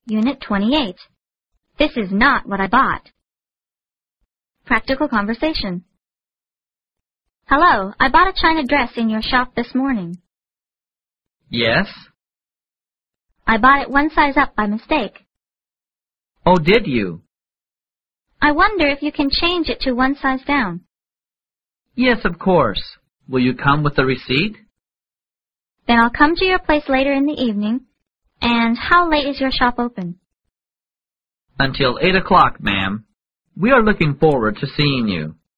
Unit 28. This is not what I bought. Practical conversation. Hello, I bought a china dress in your shop this morning. Yes? I bought it one size up by mistake. Oh, did you? I wonder if you can change it to one size down. Yes, of course. Will you come with the receipt? Then I'll come to your place later in the evening. And how late is your shop open? Until 8 o'clock, ma'am. We are looking forward to seeing you.